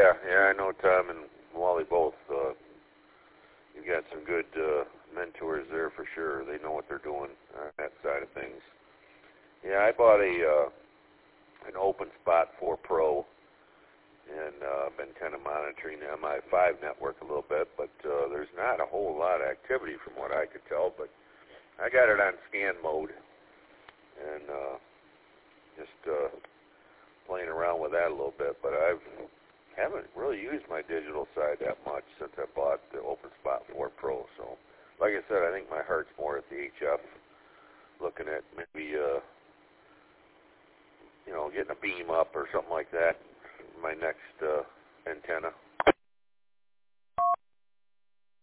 yeah, I know Tom and Wally both. You got some good mentors there for sure. They know what they're doing on that side of things. Yeah, I bought an Open Spot 4 Pro, and been kind of monitoring the MI5 network a little bit, but there's not a whole lot of activity from what I could tell, but I got it on scan mode, and just playing around with that a little bit, but I haven't really used my digital side that much since I bought the Open Spot 4 Pro, so like I said, I think my heart's more at the HF, looking at maybe, getting a beam up or something like that, my next antenna.